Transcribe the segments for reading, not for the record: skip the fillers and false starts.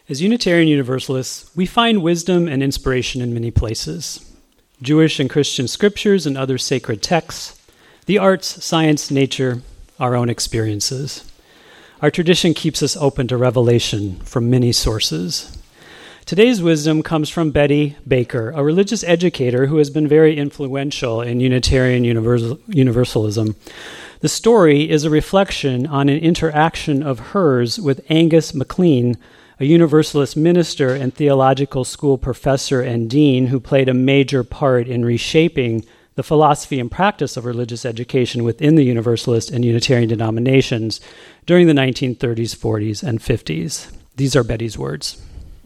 As Unitarian Universalists, we find wisdom and inspiration in many places. Jewish and Christian scriptures and other sacred texts, the arts, science, nature, our own experiences. Our tradition keeps us open to revelation from many sources. Today's wisdom comes from Betty Baker, a religious educator who has been very influential in Unitarian Universalism. The story is a reflection on an interaction of hers with Angus MacLean, a Universalist minister and theological school professor and dean who played a major part in reshaping the philosophy and practice of religious education within the Universalist and Unitarian denominations during the 1930s, 40s, and 50s. These are Betty's words.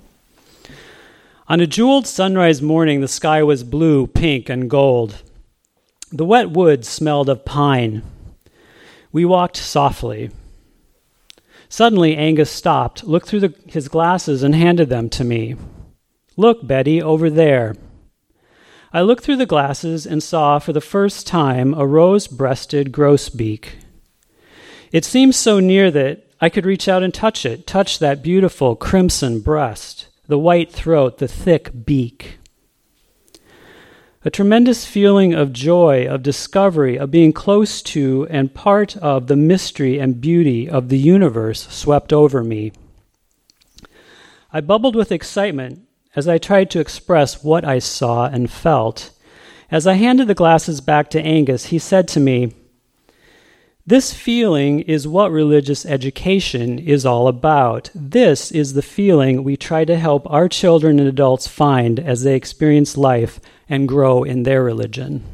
On a jeweled sunrise morning, the sky was blue, pink, and gold. The wet woods smelled of pine. We walked softly. Suddenly, Angus stopped, looked through his glasses, and handed them to me. "Look, Betty, over there." I looked through the glasses and saw for the first time a rose-breasted grosbeak. It seemed so near that I could reach out and touch it, touch that beautiful crimson breast, the white throat, the thick beak. A tremendous feeling of joy, of discovery, of being close to and part of the mystery and beauty of the universe swept over me. I bubbled with excitement as I tried to express what I saw and felt. As I handed the glasses back to Angus, he said to me, "This feeling is what religious education is all about. This is the feeling we try to help our children and adults find as they experience life and grow in their religion."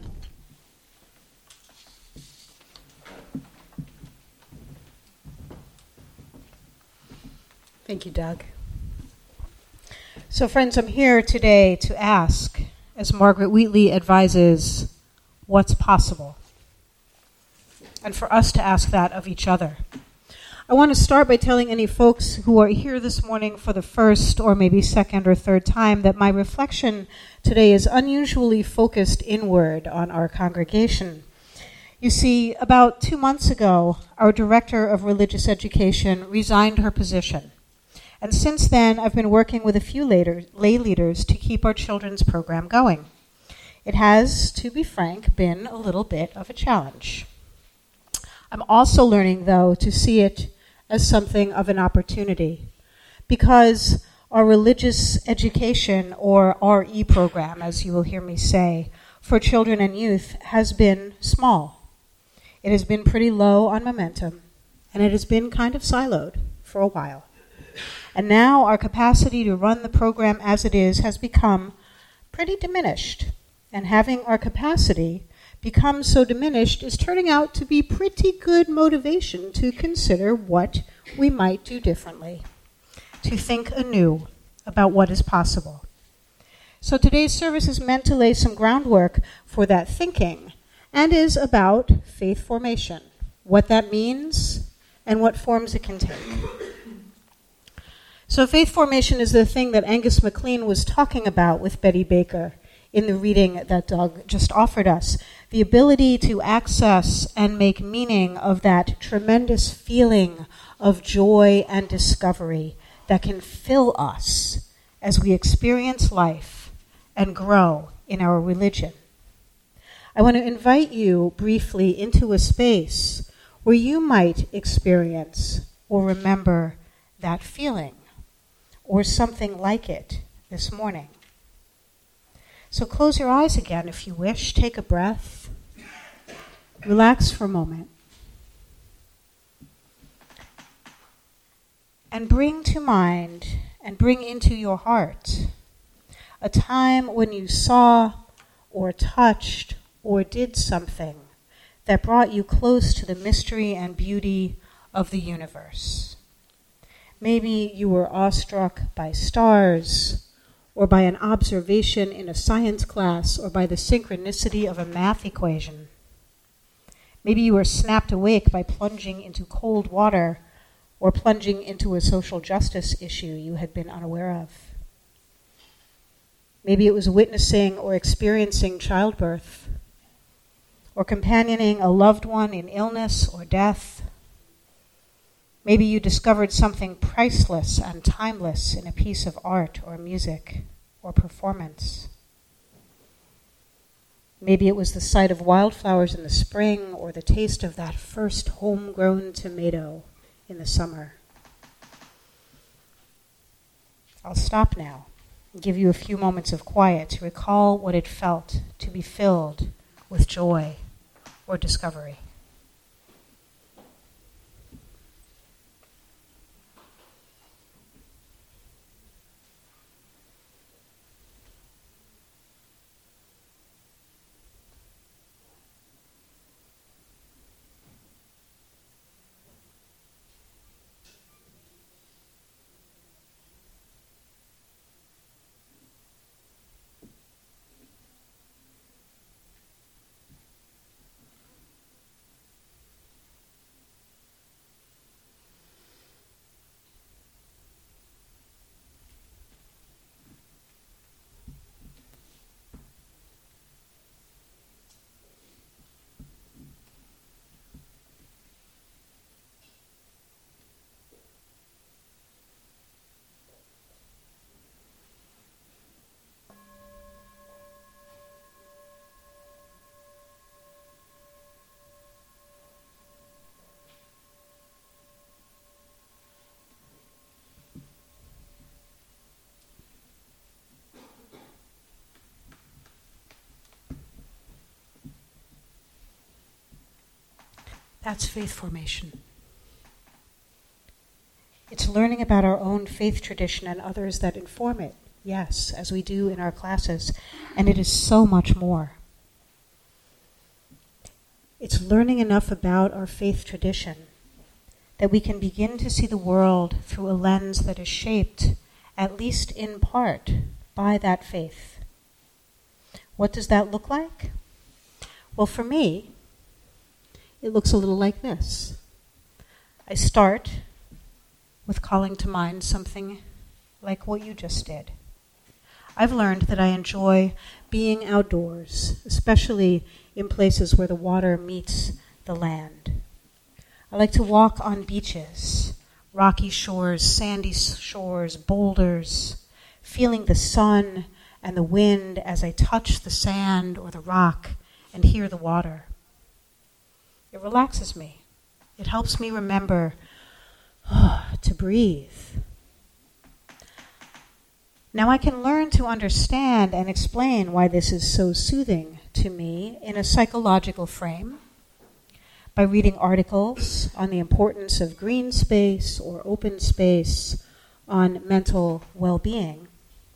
Thank you, Doug. So, friends, I'm here today to ask, as Margaret Wheatley advises, what's possible? And for us to ask that of each other. I want to start by telling any folks who are here this morning for the first or maybe second or third time that my reflection today is unusually focused inward on our congregation. You see, about 2 months ago, our director of religious education resigned her position. And since then, I've been working with a few lay leaders to keep our children's program going. It has, to be frank, been a little bit of a challenge. I'm also learning, though, to see it as something of an opportunity, because our religious education, or RE program, as you will hear me say, for children and youth has been small. It has been pretty low on momentum, and it has been kind of siloed for a while. And now our capacity to run the program as it is has become pretty diminished. And having our capacity become so diminished is turning out to be pretty good motivation to consider what we might do differently, to think anew about what is possible. So today's service is meant to lay some groundwork for that thinking and is about faith formation, what that means and what forms it can take. So faith formation is the thing that Angus MacLean was talking about with Betty Baker in the reading that Doug just offered us. The ability to access and make meaning of that tremendous feeling of joy and discovery that can fill us as we experience life and grow in our religion. I want to invite you briefly into a space where you might experience or remember that feeling, or something like it this morning. So close your eyes again if you wish. Take a breath. Relax for a moment. And bring to mind and bring into your heart a time when you saw or touched or did something that brought you close to the mystery and beauty of the universe. Maybe you were awestruck by stars, or by an observation in a science class, or by the synchronicity of a math equation. Maybe you were snapped awake by plunging into cold water, or plunging into a social justice issue you had been unaware of. Maybe it was witnessing or experiencing childbirth, or companioning a loved one in illness or death. Maybe you discovered something priceless and timeless in a piece of art or music or performance. Maybe it was the sight of wildflowers in the spring or the taste of that first homegrown tomato in the summer. I'll stop now and give you a few moments of quiet to recall what it felt to be filled with joy or discovery. That's faith formation. It's learning about our own faith tradition and others that inform it, yes, as we do in our classes, and it is so much more. It's learning enough about our faith tradition that we can begin to see the world through a lens that is shaped, at least in part, by that faith. What does that look like? Well, for me, it looks a little like this. I start with calling to mind something like what you just did. I've learned that I enjoy being outdoors, especially in places where the water meets the land. I like to walk on beaches, rocky shores, sandy shores, boulders, feeling the sun and the wind as I touch the sand or the rock and hear the water. It relaxes me. It helps me remember to breathe. Now I can learn to understand and explain why this is so soothing to me in a psychological frame by reading articles on the importance of green space or open space on mental well-being.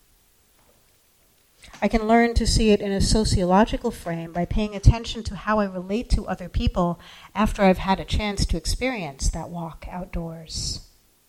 I can learn to see it in a sociological frame by paying attention to how I relate to other people after I've had a chance to experience that walk outdoors.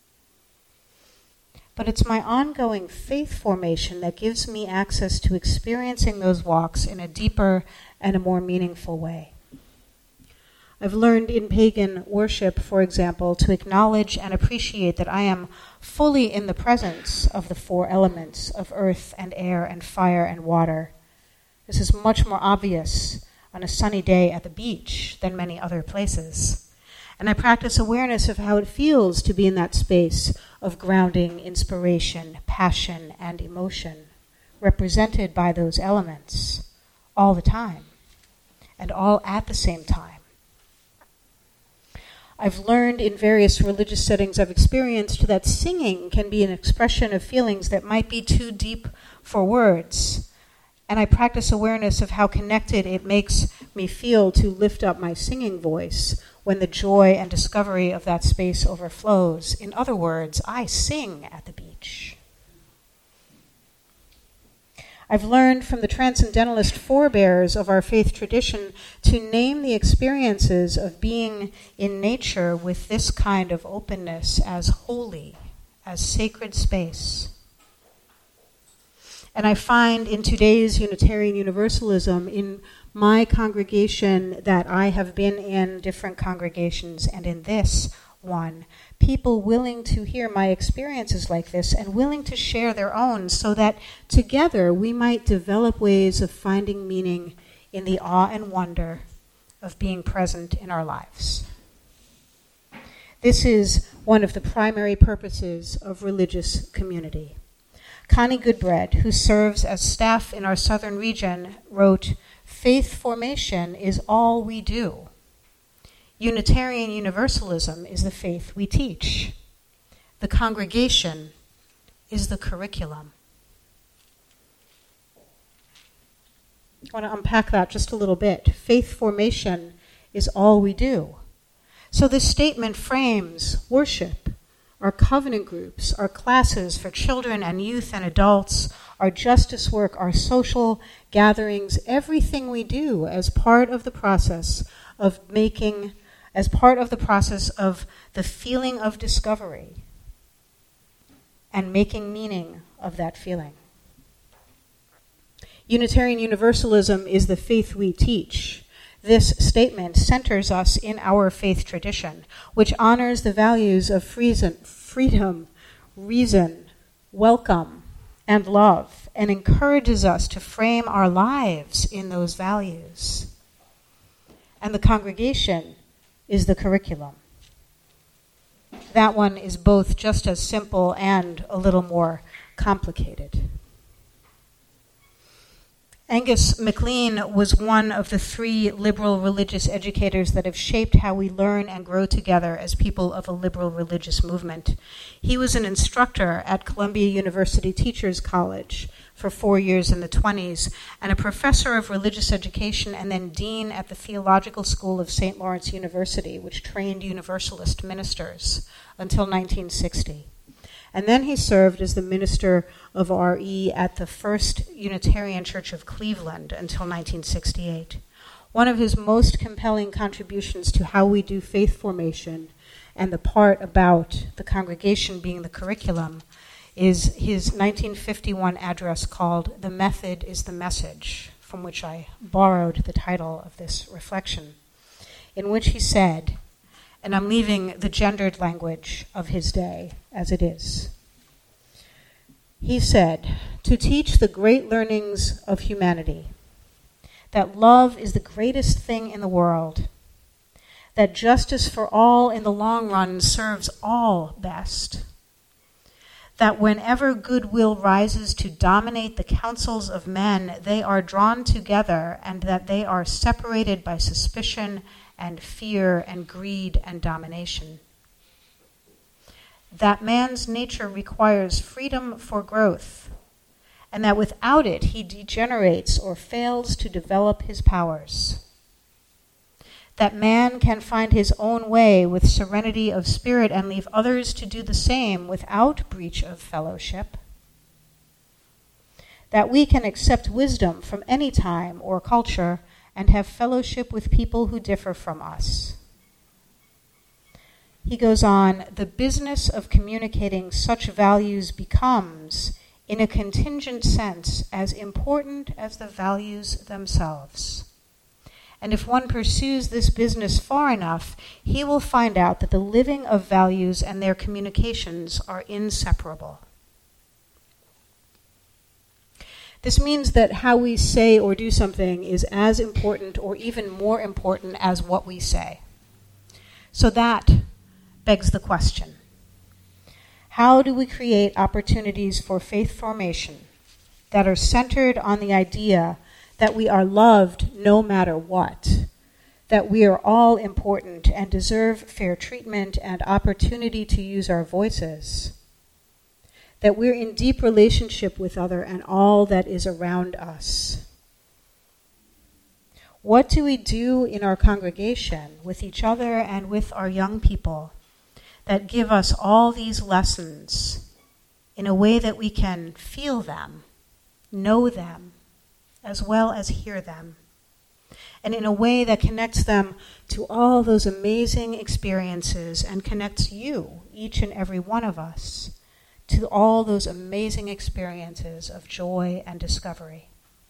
But it's my ongoing faith formation that gives me access to experiencing those walks in a deeper and a more meaningful way. I've learned in pagan worship, for example, to acknowledge and appreciate that I am fully in the presence of the four elements of earth and air and fire and water. This is much more obvious on a sunny day at the beach than many other places. And I practice awareness of how it feels to be in that space of grounding, inspiration, passion, and emotion, represented by those elements all the time, and all at the same time. I've learned in various religious settings I've experienced that singing can be an expression of feelings that might be too deep for words. And I practice awareness of how connected it makes me feel to lift up my singing voice when the joy and discovery of that space overflows. In other words, I sing at the beach. I've learned from the transcendentalist forebears of our faith tradition to name the experiences of being in nature with this kind of openness as holy, as sacred space. And I find in today's Unitarian Universalism, in my congregation that I have been in, different congregations, and in this one, people willing to hear my experiences like this and willing to share their own so that together we might develop ways of finding meaning in the awe and wonder of being present in our lives. This is one of the primary purposes of religious community. Connie Goodbread, who serves as staff in our southern region, wrote, "Faith formation is all we do. Unitarian Universalism is the faith we teach. The congregation is the curriculum." I want to unpack that just a little bit. Faith formation is all we do. So this statement frames worship, our covenant groups, our classes for children and youth and adults, our justice work, our social gatherings, everything we do as part of the process of the feeling of discovery and making meaning of that feeling. Unitarian Universalism is the faith we teach. This statement centers us in our faith tradition, which honors the values of freedom, reason, welcome, and love, and encourages us to frame our lives in those values. And the congregation is the curriculum. That one is both just as simple and a little more complicated. Angus MacLean was one of the 3 liberal religious educators that have shaped how we learn and grow together as people of a liberal religious movement. He was an instructor at Columbia University Teachers College for 4 years in the 1920s, and a professor of religious education and then dean at the Theological School of St. Lawrence University, which trained Universalist ministers until 1960. And then he served as the minister of RE at the First Unitarian Church of Cleveland until 1968. One of his most compelling contributions to how we do faith formation and the part about the congregation being the curriculum is his 1951 address called "The Method is the Message," from which I borrowed the title of this reflection, in which he said, and I'm leaving the gendered language of his day as it is. He said, "To teach the great learnings of humanity, that love is the greatest thing in the world, that justice for all in the long run serves all best, that whenever goodwill rises to dominate the counsels of men, they are drawn together, and that they are separated by suspicion and fear and greed and domination. That man's nature requires freedom for growth, and that without it he degenerates or fails to develop his powers. That man can find his own way with serenity of spirit and leave others to do the same without breach of fellowship. That we can accept wisdom from any time or culture and have fellowship with people who differ from us." He goes on, "The business of communicating such values becomes, in a contingent sense, as important as the values themselves. And if one pursues this business far enough, he will find out that the living of values and their communications are inseparable." This means that how we say or do something is as important or even more important as what we say. So that begs the question: how do we create opportunities for faith formation that are centered on the idea that we are loved no matter what, that we are all important and deserve fair treatment and opportunity to use our voices, that we're in deep relationship with other and all that is around us? What do we do in our congregation with each other and with our young people that give us all these lessons in a way that we can feel them, know them, as well as hear them, and in a way that connects them to all those amazing experiences and connects you, each and every one of us, to all those amazing experiences of joy and discovery?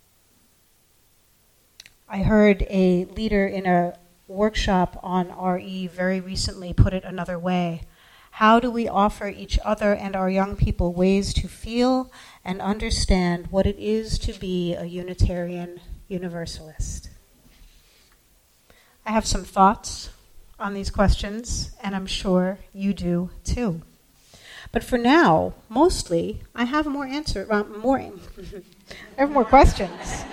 I heard a leader in a workshop on RE very recently put it another way. How do we offer each other and our young people ways to feel and understand what it is to be a Unitarian Universalist? I have some thoughts on these questions, and I'm sure you do too. But for now, mostly, I have more I have more questions.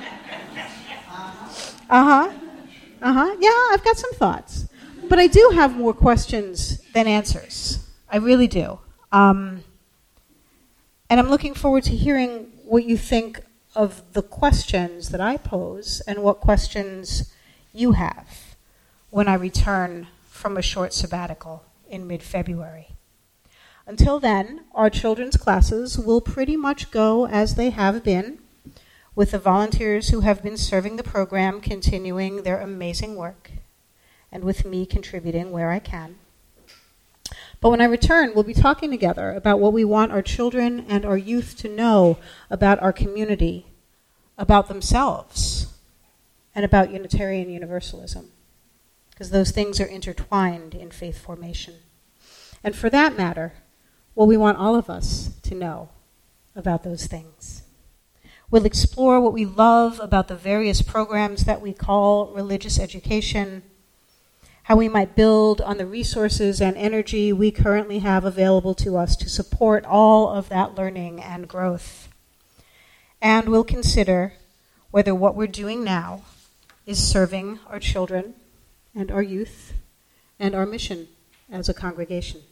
Yeah, I've got some thoughts. But I do have more questions than answers. I really do. And I'm looking forward to hearing what you think of the questions that I pose and what questions you have when I return from a short sabbatical in mid-February. Until then, our children's classes will pretty much go as they have been, with the volunteers who have been serving the program continuing their amazing work, and with me contributing where I can. But when I return, we'll be talking together about what we want our children and our youth to know about our community, about themselves, and about Unitarian Universalism, because those things are intertwined in faith formation. And for that matter, what we want all of us to know about those things. We'll explore what we love about the various programs that we call religious education, how we might build on the resources and energy we currently have available to us to support all of that learning and growth. And we'll consider whether what we're doing now is serving our children and our youth and our mission as a congregation.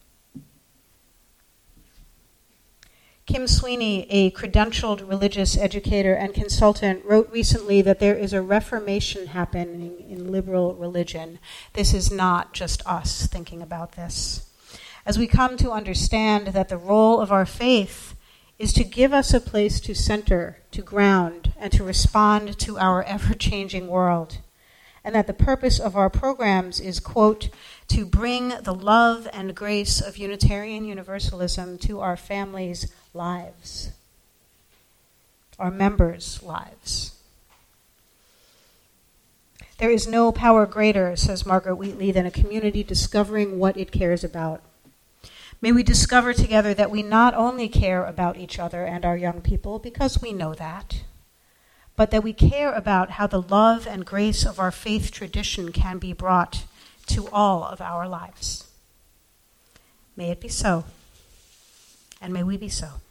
Kim Sweeney, a credentialed religious educator and consultant, wrote recently that there is a reformation happening in liberal religion. This is not just us thinking about this. As we come to understand that the role of our faith is to give us a place to center, to ground, and to respond to our ever-changing world, and that the purpose of our programs is, quote, to bring the love and grace of Unitarian Universalism to our families' lives, our members' lives. There is no power greater, says Margaret Wheatley, than a community discovering what it cares about. May we discover together that we not only care about each other and our young people, because we know that, but that we care about how the love and grace of our faith tradition can be brought to all of our lives. May it be so, and may we be so.